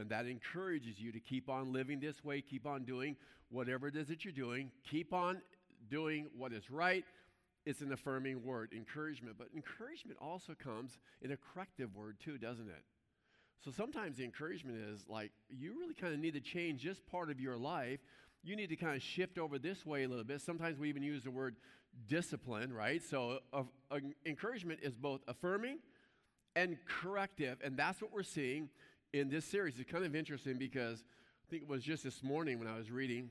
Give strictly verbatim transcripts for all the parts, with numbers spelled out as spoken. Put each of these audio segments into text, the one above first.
and that encourages you to keep on living this way, keep on doing whatever it is that you're doing, keep on doing what is right. It's an affirming word, encouragement. But encouragement also comes in a corrective word too, doesn't it? So sometimes the encouragement is like, you really kind of need to change this part of your life. You need to kind of shift over this way a little bit. Sometimes we even use the word discipline, right? So uh, uh, encouragement is both affirming and corrective, and that's what we're seeing in this series. It's kind of interesting because I think it was just this morning when I was reading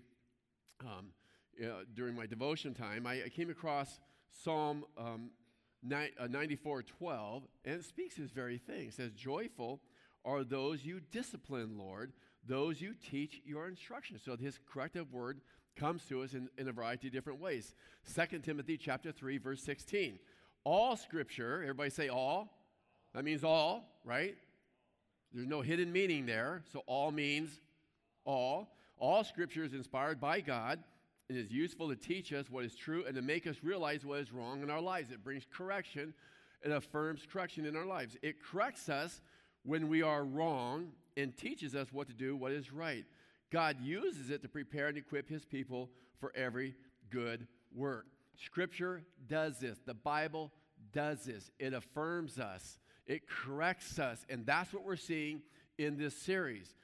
um, uh, during my devotion time, I, I came across Psalm um, ninety-four twelve, and it speaks this very thing. It says, joyful are those you discipline, Lord, those you teach your instruction. So his corrective word comes to us in, in a variety of different ways. Second Timothy chapter three, verse sixteen. All scripture, everybody say all. That means all, right? There's no hidden meaning there. So all means all. All scripture is inspired by God and is useful to teach us what is true and to make us realize what is wrong in our lives. It brings correction. It affirms correction in our lives. It corrects us when we are wrong and teaches us what to do, what is right. God uses it to prepare and equip his people for every good work. Scripture does this. The Bible does this. It affirms us. It corrects us. And that's what we're seeing in this series.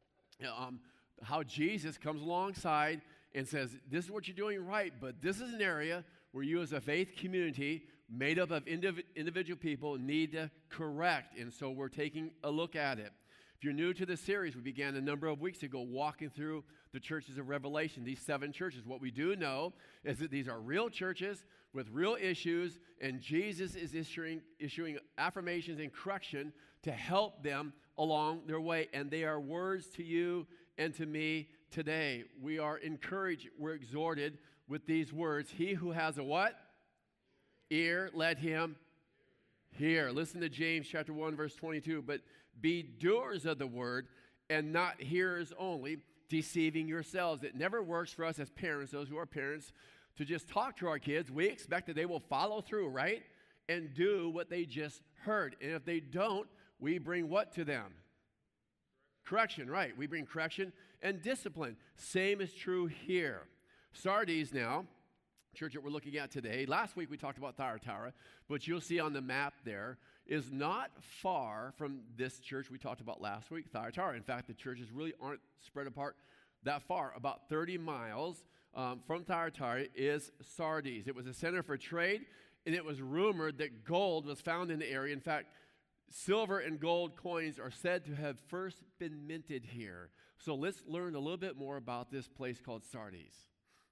Um, how Jesus comes alongside and says, this is what you're doing right, but this is an area where you as a faith community made up of indiv- individual people need to correct. And so we're taking a look at it. If you're new to this series, we began a number of weeks ago walking through the churches of Revelation, these seven churches. What we do know is that these are real churches with real issues, and Jesus is issuing, issuing affirmations and correction to help them along their way. And they are words to you and to me today. We are encouraged, we're exhorted with these words. He who has a what? Ear, let him hear. Listen to James chapter one, verse twenty-two. But be doers of the word and not hearers only, deceiving yourselves. It never works for us as parents, those who are parents, to just talk to our kids. We expect that they will follow through, right? And do what they just heard. And if they don't, we bring what to them? Correction, right. We bring correction and discipline. Same is true here. Sardis now, church that we're looking at today. Last week we talked about Thyatira, but you'll see on the map there is not far from this church we talked about last week, Thyatira. In fact, the churches really aren't spread apart that far. About thirty miles um, from Thyatira is Sardis. It was a center for trade, and it was rumored that gold was found in the area. In fact, silver and gold coins are said to have first been minted here. So let's learn a little bit more about this place called Sardis.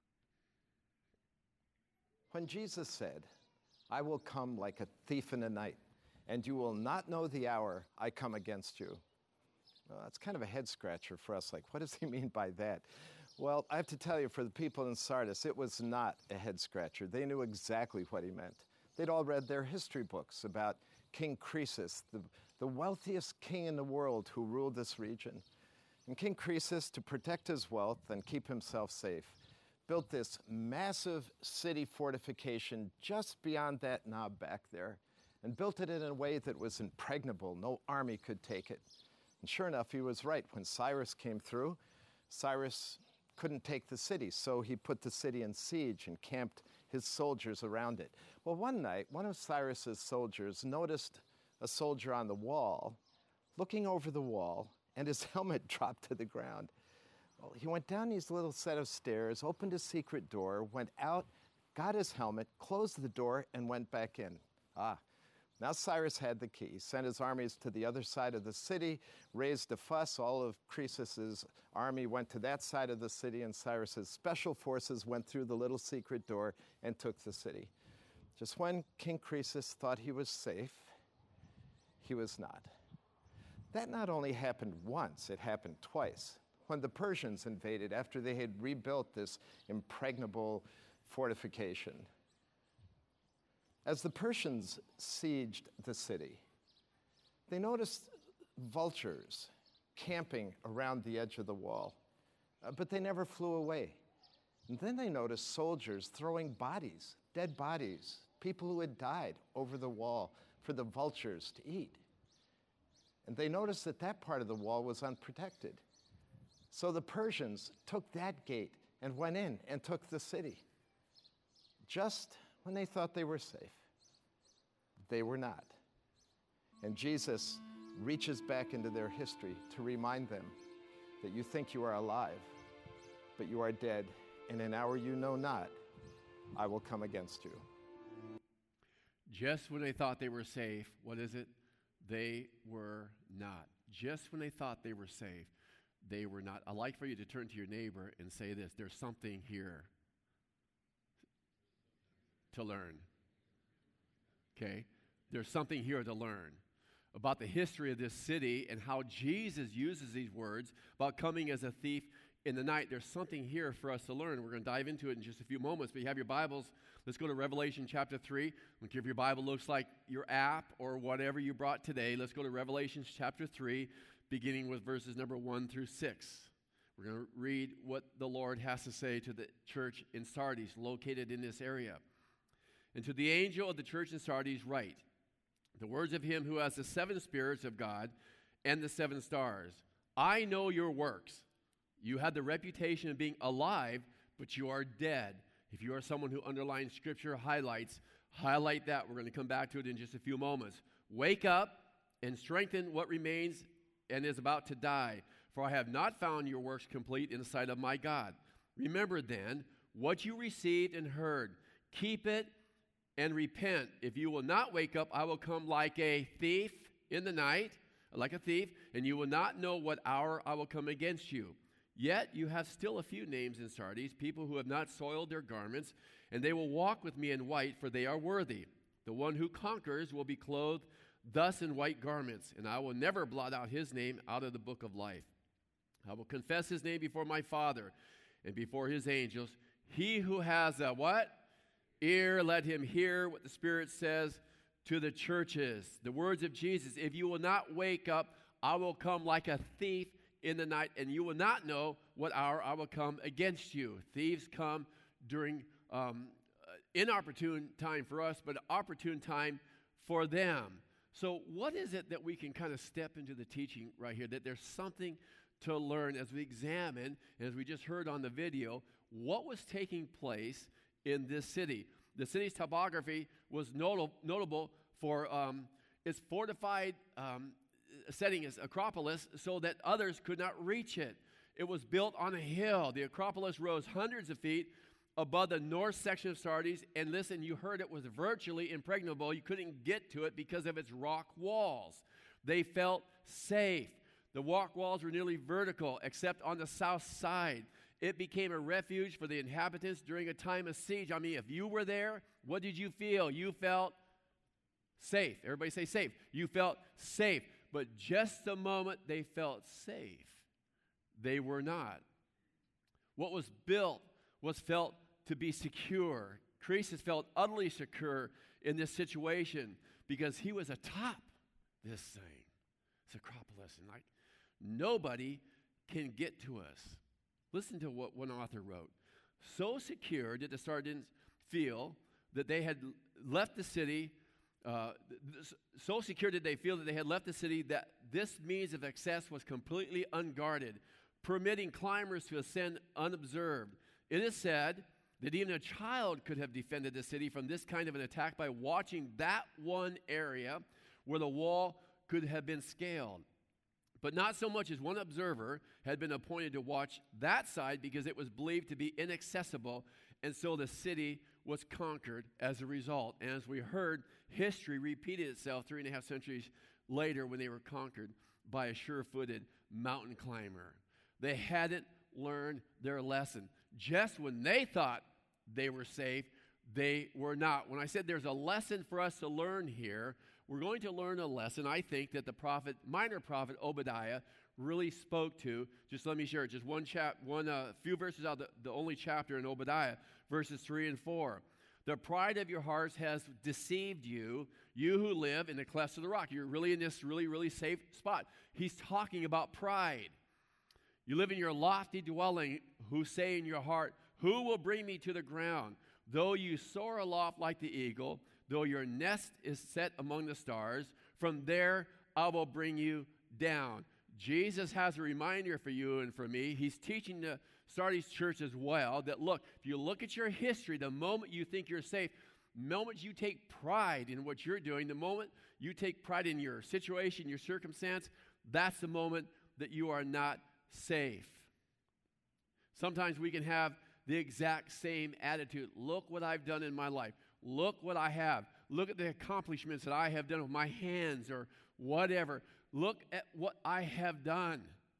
When Jesus said, I will come like a thief in the night, and you will not know the hour I come against you. Well, that's kind of a head scratcher for us. Like, what does he mean by that? Well, I have to tell you, for the people in Sardis, it was not a head scratcher. They knew exactly what he meant. They'd all read their history books about King Croesus, the, the wealthiest king in the world who ruled this region. And King Croesus, to protect his wealth and keep himself safe, built this massive city fortification just beyond that knob back there, and built it in a way that was impregnable. No army could take it. And sure enough, he was right. When Cyrus came through, Cyrus couldn't take the city, so he put the city in siege and camped his soldiers around it. Well, one night, one of Cyrus's soldiers noticed a soldier on the wall, looking over the wall, and his helmet dropped to the ground. Well, he went down these little set of stairs, opened a secret door, went out, got his helmet, closed the door, and went back in. Ah, now Cyrus had the key, sent his armies to the other side of the city, raised a fuss. All of Croesus's army went to that side of the city, and Cyrus's special forces went through the little secret door and took the city. Just when King Croesus thought he was safe, he was not. That not only happened once, it happened twice. When the Persians invaded after they had rebuilt this impregnable fortification. As the Persians sieged the city, they noticed vultures camping around the edge of the wall, uh, but they never flew away. And then they noticed soldiers throwing bodies, dead bodies, people who had died over the wall for the vultures to eat. And they noticed that that part of the wall was unprotected. So the Persians took that gate and went in and took the city. Just when they thought they were safe, they were not. And Jesus reaches back into their history to remind them that you think you are alive, but you are dead, and in an hour you know not, I will come against you. Just when they thought they were safe, what is it? They were not. Just when they thought they were safe, they were not. I'd like for you to turn to your neighbor and say this: there's something here to learn. Okay? There's something here to learn about the history of this city and how Jesus uses these words about coming as a thief in the night. There's something here for us to learn. We're going to dive into it in just a few moments. But you have your Bibles. Let's go to Revelation chapter three. I don't care if your Bible looks like your app or whatever you brought today. Let's go to Revelation chapter three, beginning with verses number one through six. We're going to read what the Lord has to say to the church in Sardis, located in this area. And to the angel of the church in Sardis write, the words of him who has the seven spirits of God and the seven stars. I know your works. You had the reputation of being alive, but you are dead. If you are someone who underlines scripture, highlights, highlight that. We're going to come back to it in just a few moments. Wake up and strengthen what remains and is about to die, for I have not found your works complete in the sight of my God. Remember then what you received and heard. Keep it and repent. If you will not wake up, I will come like a thief in the night, like a thief, and you will not know what hour I will come against you. Yet you have still a few names in Sardis, people who have not soiled their garments, and they will walk with me in white, for they are worthy. The one who conquers will be clothed thus in white garments, and I will never blot out his name out of the book of life. I will confess his name before my Father and before his angels. He who has a what? Ear, let him hear what the Spirit says to the churches. The words of Jesus, if you will not wake up, I will come like a thief in the night, and you will not know what hour I will come against you. Thieves come during um, inopportune time for us, but opportune time for them. So what is it that we can kind of step into the teaching right here, that there's something to learn as we examine, as we just heard on the video, what was taking place in this city? The city's topography was not- notable for um, its fortified um, setting, as Acropolis, so that others could not reach it. It was built on a hill. The Acropolis rose hundreds of feet above the north section of Sardis, and listen, you heard it was virtually impregnable. You couldn't get to it because of its rock walls. They felt safe. The rock walls were nearly vertical, except on the south side. It became a refuge for the inhabitants during a time of siege. I mean, if you were there, what did you feel? You felt safe. Everybody say safe. You felt safe. But just the moment they felt safe, they were not. What was built was felt to be secure. Croesus felt utterly secure in this situation because he was atop this thing, this Acropolis, and like nobody can get to us. Listen to what one author wrote. So secure did the Sardins feel that they had left the city, uh, th- so secure did they feel that they had left the city that this means of access was completely unguarded, permitting climbers to ascend unobserved. It is said that even a child could have defended the city from this kind of an attack by watching that one area where the wall could have been scaled. But not so much as one observer had been appointed to watch that side because it was believed to be inaccessible, and so the city was conquered as a result. And as we heard, history repeated itself three and a half centuries later when they were conquered by a sure-footed mountain climber. They hadn't learned their lesson. Just when they thought they were safe, they were not. When I said there's a lesson for us to learn here, we're going to learn a lesson, I think, that the prophet, minor prophet Obadiah really spoke to. Just let me share it. Just one chap, one uh, few verses out of the, the only chapter in Obadiah, verses three and four. The pride of your hearts has deceived you, you who live in the clefts of the rock. You're really in this really, really safe spot. He's talking about pride. You live in your lofty dwelling, who say in your heart, who will bring me to the ground? Though you soar aloft like the eagle, though your nest is set among the stars, from there I will bring you down. Jesus has a reminder for you and for me. He's teaching the Sardis church as well that, look, if you look at your history, the moment you think you're safe, the moment you take pride in what you're doing, the moment you take pride in your situation, your circumstance, that's the moment that you are not safe. Sometimes we can have the exact same attitude. Look what I've done in my life. Look what I have. Look at the accomplishments that I have done with my hands or whatever. Look at what I have done.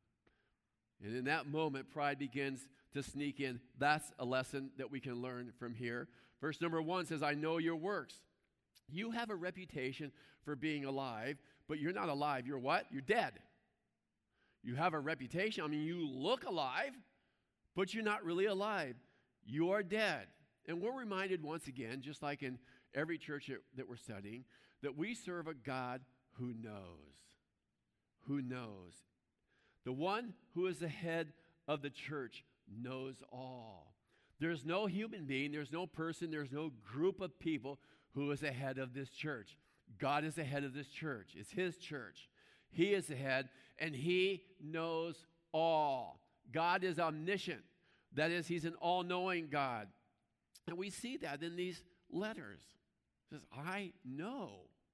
And in that moment, pride begins to sneak in. That's a lesson that we can learn from here. Verse number one says, I know your works. You have a reputation for being alive, but you're not alive. You're what? You're dead. You have a reputation. I mean, you look alive, but you're not really alive. You are dead. And we're reminded once again, just like in every church that we're studying, that we serve a God who knows. Who knows. The one who is the head of the church knows all. There's no human being, there's no person, there's no group of people who is the head of this church. God is the head of this church. It's his church. He is the head, and he knows all. God is omniscient. That is, he's an all-knowing God. And we see that in these letters. It says, I know.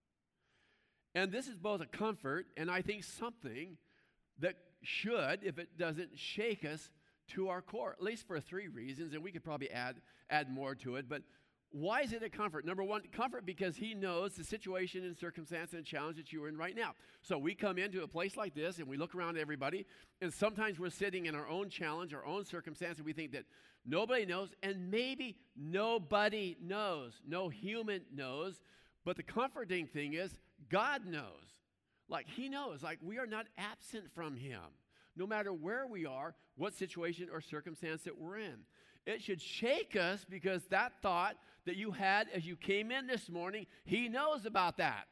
And this is both a comfort and I think something that should, if it doesn't, shake us to our core, at least for three reasons, and we could probably add, add more to it. But why is it a comfort? Number one, comfort because he knows the situation and circumstance and challenge that you are in right now. So we come into a place like this and we look around at everybody, and sometimes we're sitting in our own challenge, our own circumstance, and we think that nobody knows, and maybe nobody knows. No human knows. But the comforting thing is God knows. Like he knows. Like we are not absent from him. No matter where we are, what situation or circumstance that we're in. It should shake us because that thought that you had as you came in this morning, he knows about that.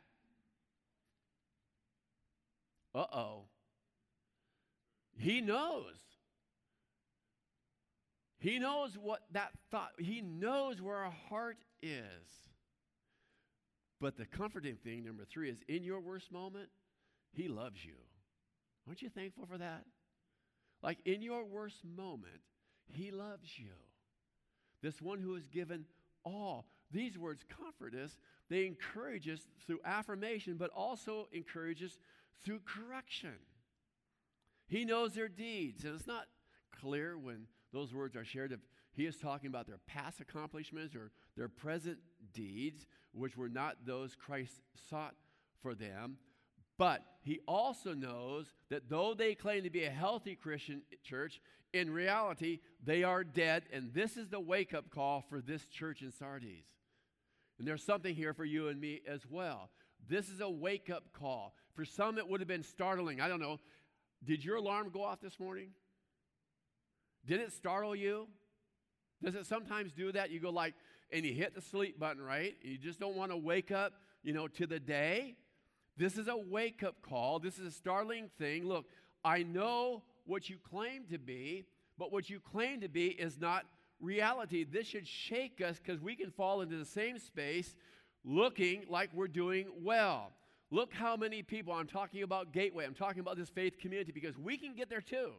Uh-oh. He knows. He knows what that thought, he knows where our heart is. But the comforting thing, number three, is in your worst moment, he loves you. Aren't you thankful for that? Like in your worst moment, he loves you. This one who has given all. These words comfort us. They encourage us through affirmation, but also encourage us through correction. He knows their deeds. And it's not clear when those words are shared if he is talking about their past accomplishments or their present deeds, which were not those Christ sought for them. But he also knows that though they claim to be a healthy Christian church, in reality, they are dead, and this is the wake-up call for this church in Sardis. And there's something here for you and me as well. This is a wake-up call. For some, it would have been startling. I don't know. Did your alarm go off this morning? Did it startle you? Does it sometimes do that? You go like, and you hit the sleep button, right? You just don't want to wake up, you know, to the day. This is a wake-up call. This is a startling thing. Look, I know what you claim to be, but what you claim to be is not reality. This should shake us because we can fall into the same space looking like we're doing well. Look how many people, I'm talking about Gateway, I'm talking about this faith community because we can get there too.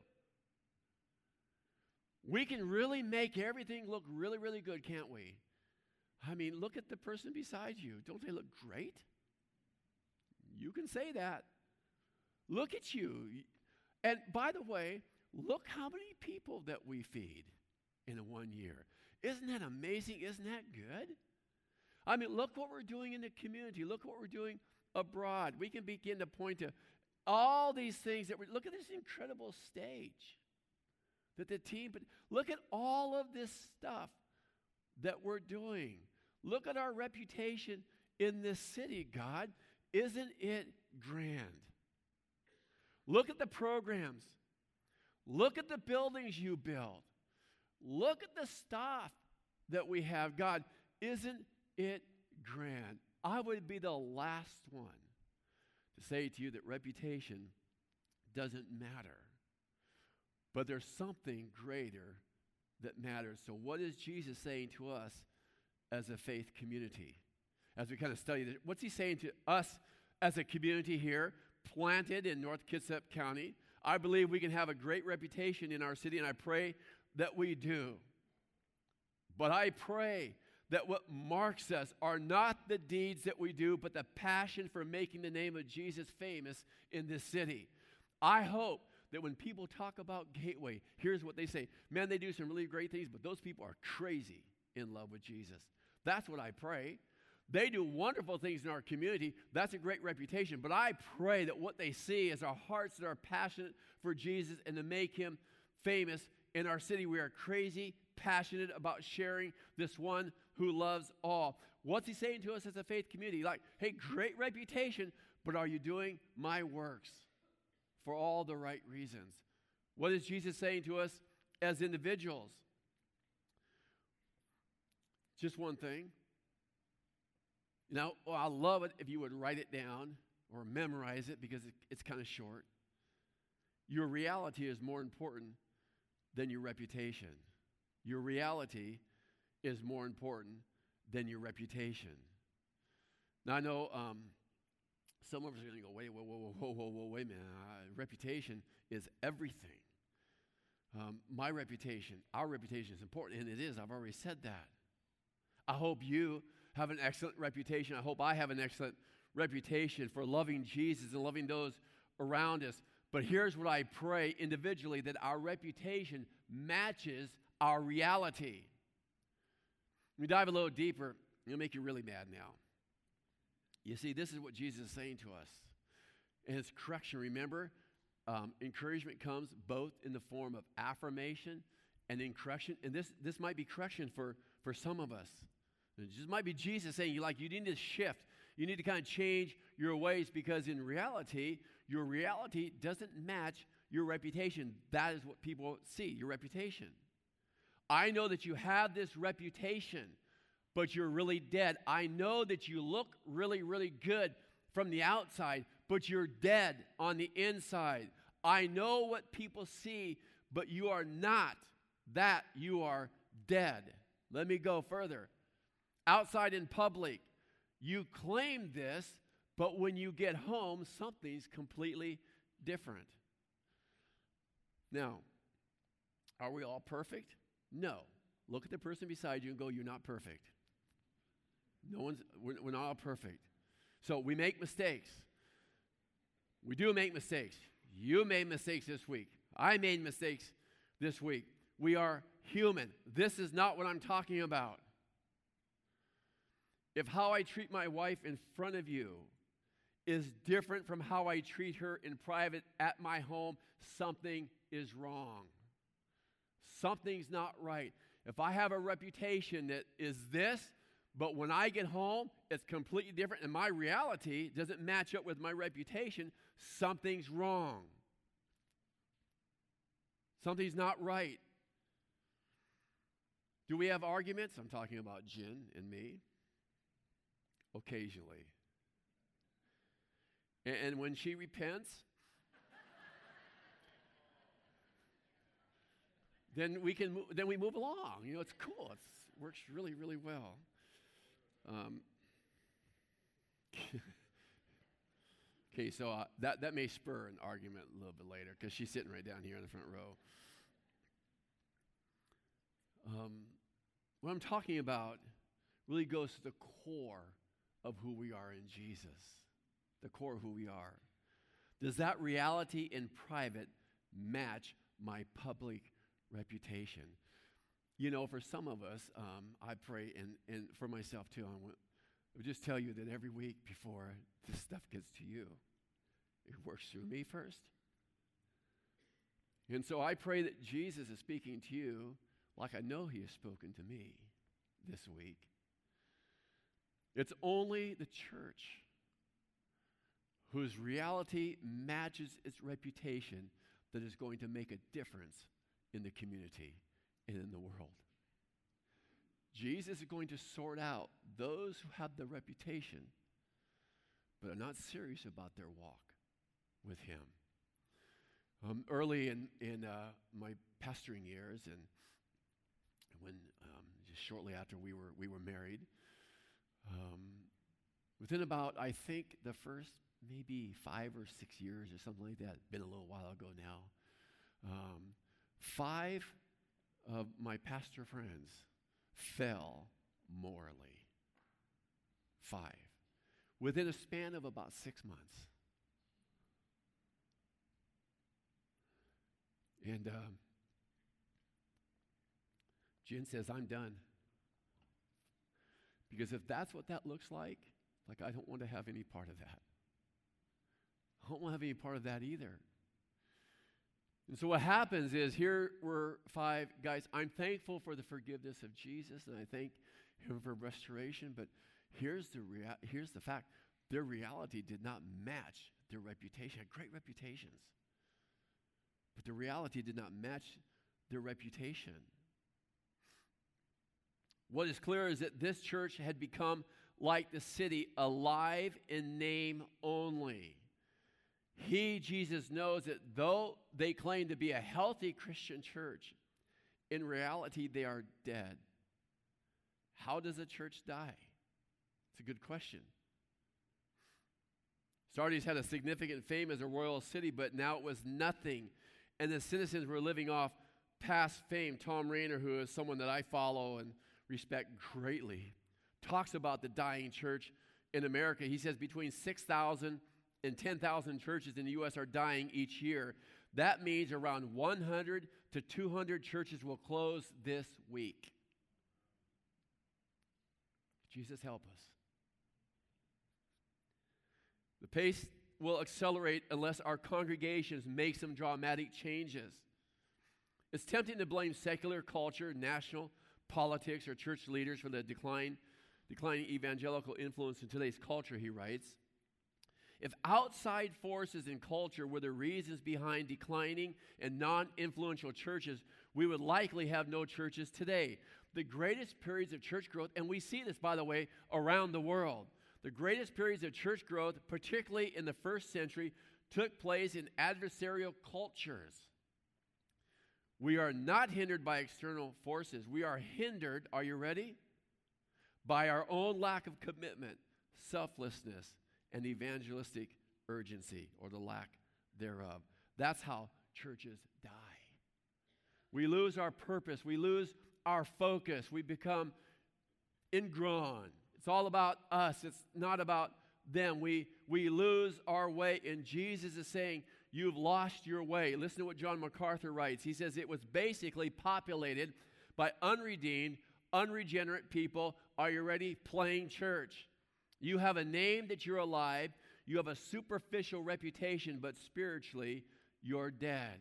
We can really make everything look really, really good, can't we? I mean, look at the person beside you. Don't they look great? You can say that. Look at you. And by the way, look how many people that we feed in a one year. Isn't that amazing? Isn't that good? I mean, look what we're doing in the community. Look what we're doing abroad. We can begin to point to all these things that we look at this incredible stage that the team, but look at all of this stuff that we're doing. Look at our reputation in this city, God. Isn't it grand? Look at the programs. Look at the buildings you build. Look at the stuff that we have. God, isn't it grand? I would be the last one to say to you that reputation doesn't matter. But there's something greater that matters. So what is Jesus saying to us as a faith community? As we kind of study this, what's he saying to us as a community here? planted in North Kitsap County. I believe we can have a great reputation in our city, and I pray that we do. But I pray that what marks us are not the deeds that we do, but the passion for making the name of Jesus famous in this city. I hope that when people talk about Gateway, here's what they say. Man, they do some really great things, but those people are crazy in love with Jesus. That's what I pray. They do wonderful things in our community. That's a great reputation. But I pray that what they see is our hearts that are passionate for Jesus and to make him famous in our city. We are crazy, passionate about sharing this one who loves all. What's he saying to us as a faith community? Like, hey, great reputation, but are you doing my works for all the right reasons? What is Jesus saying to us as individuals? Just one thing. Now, well, I love it if you would write it down or memorize it because it, it's kind of short. Your reality is more important than your reputation. Your reality is more important than your reputation. Now, I know um, some of us are going to go, wait, whoa, whoa, whoa, whoa, whoa, wait a minute. Uh, reputation is everything. Um, my reputation, our reputation is important, and it is. I've already said that. I hope you have an excellent reputation. I hope I have an excellent reputation for loving Jesus and loving those around us. But here's what I pray individually, that our reputation matches our reality. Let me dive a little deeper. It'll make you really mad now. You see, this is what Jesus is saying to us. And it's correction. Remember, um, encouragement comes both in the form of affirmation and in correction. And this, this might be correction for, for some of us. It just might be Jesus saying, you like, you need to shift. You need to kind of change your ways, because in reality, your reality doesn't match your reputation. That is what people see, your reputation. I know that you have this reputation, but you're really dead. I know that you look really, really good from the outside, but you're dead on the inside. I know what people see, but you are not that. You are dead. Let me go further. Outside in public, you claim this, but when you get home, something's completely different. Now, are we all perfect? No. Look at the person beside you and go, you're not perfect. No one's, we're, we're not all perfect. So we make mistakes. We do make mistakes. You made mistakes this week. I made mistakes this week. We are human. This is not what I'm talking about. If how I treat my wife in front of you is different from how I treat her in private at my home, something is wrong. Something's not right. If I have a reputation that is this, but when I get home, it's completely different, and my reality doesn't match up with my reputation, something's wrong. Something's not right. Do we have arguments? I'm talking about Jen and me. Occasionally. And, and when she repents, then we can mo- then we move along. You know, it's cool. It works really, really well. Um, okay, so uh, that, that may spur an argument a little bit later, because she's sitting right down here in the front row. Um, what I'm talking about really goes to the core of who we are in Jesus, the core of who we are. Does that reality in private match my public reputation? You know, for some of us, um, I pray, and, and for myself too, I want, I would just tell you that every week before this stuff gets to you, it works through me first. And so I pray that Jesus is speaking to you like I know he has spoken to me this week. It's only the church whose reality matches its reputation that is going to make a difference in the community and in the world. Jesus is going to sort out those who have the reputation but are not serious about their walk with him. Um, early in, in uh, my pastoring years, and when um, just shortly after we were we were married, um, within about, I think, the first maybe five or six years or something like that. Been a little while ago now. Um, five of my pastor friends fell morally. Five. Within a span of about six months. And um, Jen says, I'm done. Because if that's what that looks like, like I don't want to have any part of that. I don't want to have any part of that either. And so what happens is, here were five guys. I'm thankful for the forgiveness of Jesus, and I thank him for restoration, but here's the rea- here's the fact. Their reality did not match their reputation. Had great reputations. But the reality did not match their reputation. What is clear is that this church had become like the city, alive in name only. He, Jesus, knows that though they claim to be a healthy Christian church, in reality they are dead. How does a church die? It's a good question. Sardis had a significant fame as a royal city, but now it was nothing. And the citizens were living off past fame. Tom Rainer, who is someone that I follow and respect greatly, talks about the dying church in America. He says between six thousand and ten thousand churches in the U S are dying each year. That means around one hundred to two hundred churches will close this week. Jesus, help us. The pace will accelerate unless our congregations make some dramatic changes. It's tempting to blame secular culture, national politics, or church leaders for the decline, declining evangelical influence in today's culture, he writes. If outside forces in culture were the reasons behind declining and non-influential churches, we would likely have no churches today. The greatest periods of church growth, and we see this, by the way, around the world, the greatest periods of church growth, particularly in the first century, took place in adversarial cultures. We are not hindered by external forces. We are hindered, are you ready? By our own lack of commitment, selflessness, and evangelistic urgency, or the lack thereof. That's how churches die. We lose our purpose. We lose our focus. We become ingrown. It's all about us. It's not about them. We, we lose our way, and Jesus is saying, you've lost your way. Listen to what John MacArthur writes. He says it was basically populated by unredeemed, unregenerate people. Are you ready? Playing church. You have a name that you're alive. You have a superficial reputation, but spiritually, you're dead.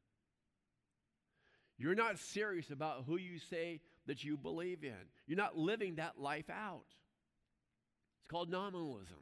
You're not serious about who you say that you believe in. You're not living that life out. It's called nominalism.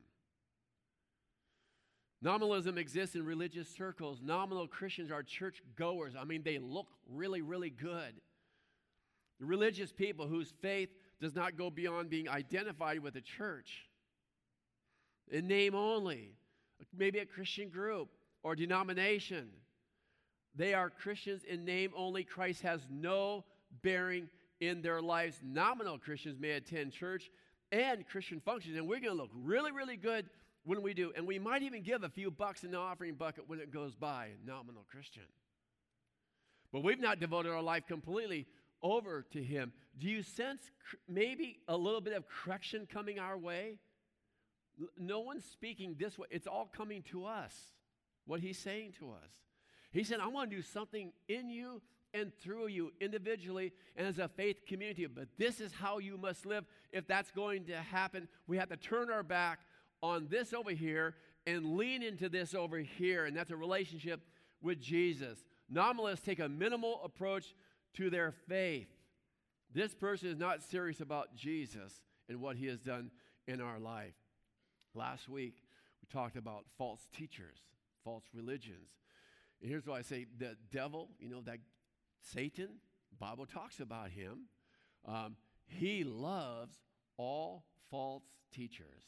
Nominalism exists in religious circles. Nominal Christians are church goers. I mean, they look really, really good. The religious people whose faith does not go beyond being identified with a church, in name only, maybe a Christian group or denomination. They are Christians in name only. Christ has no bearing in their lives. Nominal Christians may attend church and Christian functions, and we're going to look really, really good when we do. And we might even give a few bucks in the offering bucket when it goes by, nominal Christian. But we've not devoted our life completely over to him. Do you sense cr- maybe a little bit of correction coming our way? L- no one's speaking this way. It's all coming to us, what he's saying to us. He said, I want to do something in you and through you individually and as a faith community. But this is how you must live. If that's going to happen, we have to turn our back on this over here and lean into this over here. And that's a relationship with Jesus. Nominalists take a minimal approach to their faith. This person is not serious about Jesus and what he has done in our life. Last week, we talked about false teachers, false religions. And here's what I say. The devil, you know, that Satan, the Bible talks about him. Um, he loves all false teachers.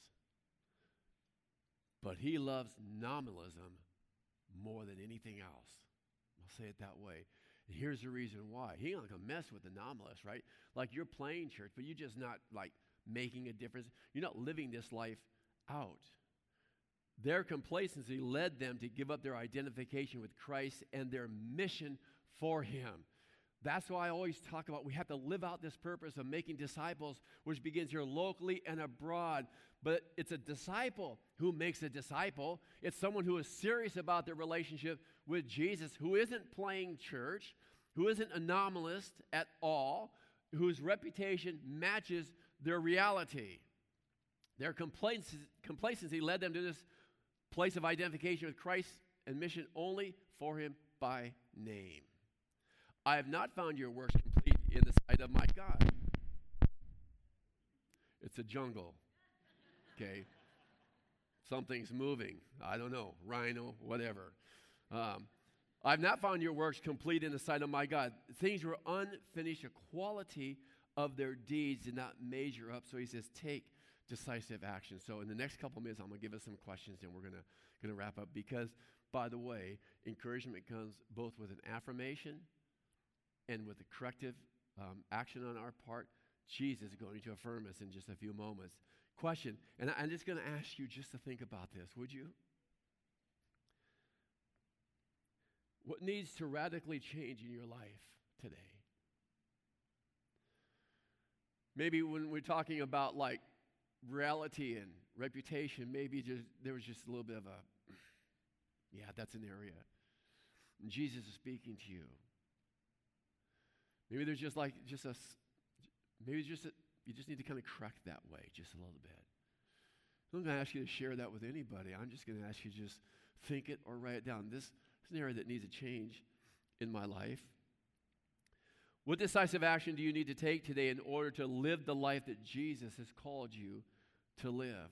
But he loves nominalism more than anything else. I'll say it that way. And here's the reason why. He ain't going to mess with the nominalist, right? Like you're playing church, but you're just not like making a difference. You're not living this life out. Their complacency led them to give up their identification with Christ and their mission for him. That's why I always talk about we have to live out this purpose of making disciples, which begins here locally and abroad. But it's a disciple who makes a disciple. It's someone who is serious about their relationship with Jesus, who isn't playing church, who isn't anomalous at all, whose reputation matches their reality. Their complacency, complacency led them to this place of identification with Christ and mission only for him by name. I have not found your works complete in the sight of my God. It's a jungle, okay? Something's moving. I don't know, rhino, whatever. Um, I've not found your works complete in the sight of my God. Things were unfinished. The quality of their deeds did not measure up. So he says, take decisive action. So in the next couple minutes, I'm going to give us some questions, and we're going to going to wrap up. Because, by the way, encouragement comes both with an affirmation and with a corrective um, action on our part. Jesus is going to affirm us in just a few moments. Question, and I'm just going to ask you just to think about this, would you? What needs to radically change in your life today? Maybe when we're talking about like reality and reputation, maybe just there was just a little bit of a, yeah, that's an area. And Jesus is speaking to you. Maybe there's just like, just a, maybe just a, you just need to kind of correct that way just a little bit. I'm not going to ask you to share that with anybody. I'm just going to ask you to just think it or write it down. This is an area that needs a change in my life. What decisive action do you need to take today in order to live the life that Jesus has called you to live?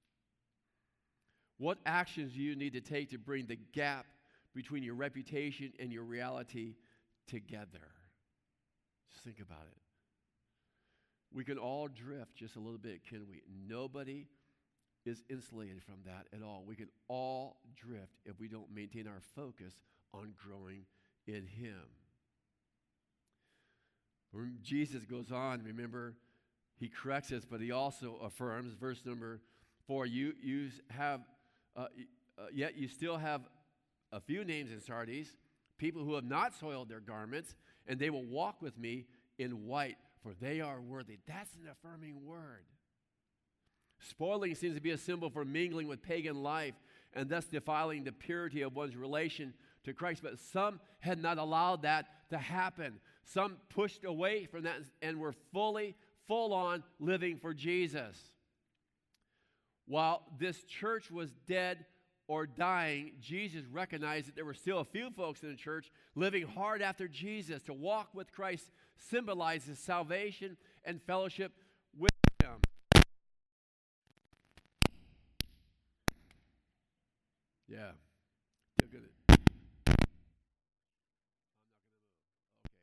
What actions do you need to take to bring the gap between your reputation and your reality together? Just think about it. We can all drift just a little bit, can we? Nobody is insulated from that at all. We can all drift if we don't maintain our focus on growing in him. Jesus goes on, remember, he corrects us, but he also affirms, verse number four, you, you have, uh, uh, yet you still have a few names in Sardis, people who have not soiled their garments, and they will walk with me in white, for they are worthy. That's an affirming word. Spoiling seems to be a symbol for mingling with pagan life and thus defiling the purity of one's relation to Christ. But some had not allowed that to happen. Some pushed away from that and were fully, full on living for Jesus. While this church was dead or dying, Jesus recognized that there were still a few folks in the church living hard after Jesus. To walk with Christ symbolizes salvation and fellowship with him. Yeah. Feel good. I'm not going to move. Okay.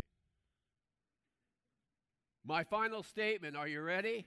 My final statement. Are you ready?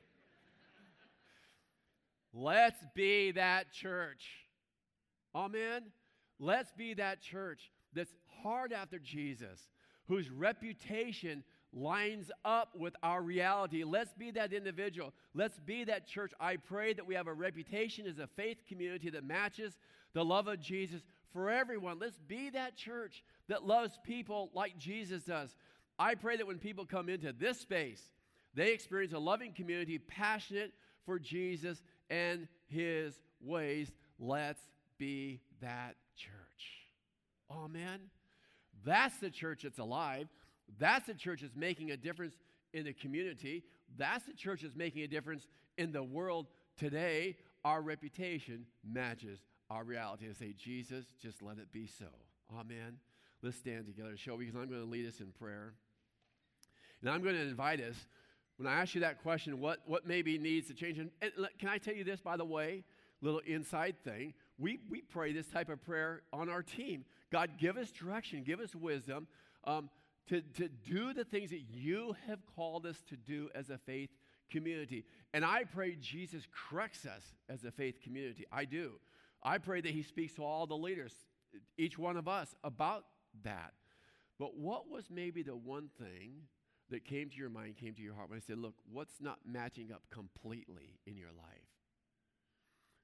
Let's be that church. Amen? Let's be that church that's hard after Jesus, whose reputation lines up with our reality. Let's be that individual. Let's be that church. I pray that we have a reputation as a faith community that matches the love of Jesus for everyone. Let's be that church that loves people like Jesus does. I pray that when people come into this space, they experience a loving community passionate for Jesus and his ways. Let's be that church. Amen. That's the church that's alive. That's the church that's making a difference in the community. That's the church that's making a difference in the world today. Our reputation matches our reality. To say, Jesus, just let it be so. Amen. Let's stand together, shall we? Because I'm going to lead us in prayer. And I'm going to invite us, when I ask you that question, what, what maybe needs to change? And, and can I tell you this, by the way, little inside thing. We, we pray this type of prayer on our team. God, give us direction, give us wisdom um, to, to do the things that you have called us to do as a faith community. And I pray Jesus corrects us as a faith community. I do. I pray that he speaks to all the leaders, each one of us, about that. But what was maybe the one thing that came to your mind, came to your heart when I said, look, what's not matching up completely in your life?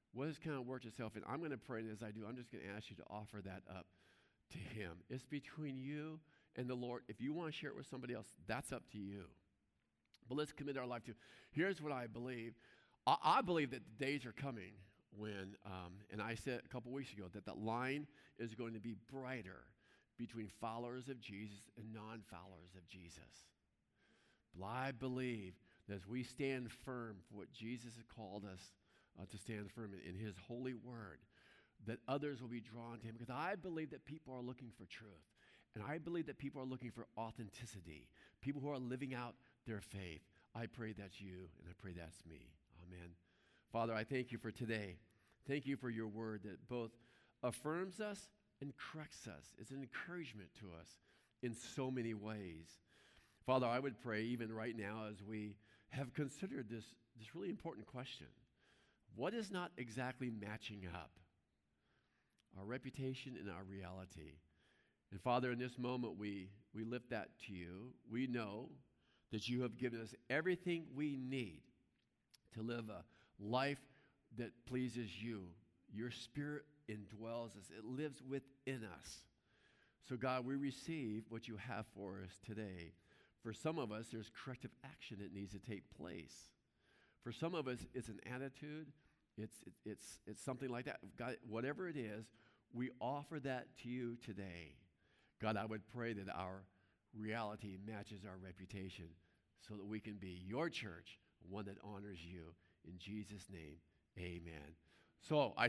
What has kind of worked itself in? I'm going to pray, and as I do, I'm just going to ask you to offer that up to him. It's between you and the Lord. If you want to share it with somebody else, that's up to you. But let's commit our life to. Here's what I believe. I, I believe that the days are coming when, um, and I said a couple weeks ago, that the line is going to be brighter between followers of Jesus and non-followers of Jesus. But I believe that as we stand firm for what Jesus has called us uh, to stand firm in, in his holy word, that others will be drawn to him, because I believe that people are looking for truth. And I believe that people are looking for authenticity, people who are living out their faith. I pray that's you, and I pray that's me. Amen. Father, I thank you for today. Thank you for your word that both affirms us and corrects us. It's an encouragement to us in so many ways. Father, I would pray even right now as we have considered this, this really important question. What is not exactly matching up? Our reputation and our reality. And Father, in this moment, we, we lift that to you. We know that you have given us everything we need to live a life that pleases you. Your Spirit indwells us. It lives within us. So God, we receive what you have for us today. For some of us, there's corrective action that needs to take place. For some of us, it's an attitude. It's, it, it's, it's something like that. God, whatever it is, we offer that to you today. God, I would pray that our reality matches our reputation so that we can be your church, one that honors you. In Jesus' name, amen. So I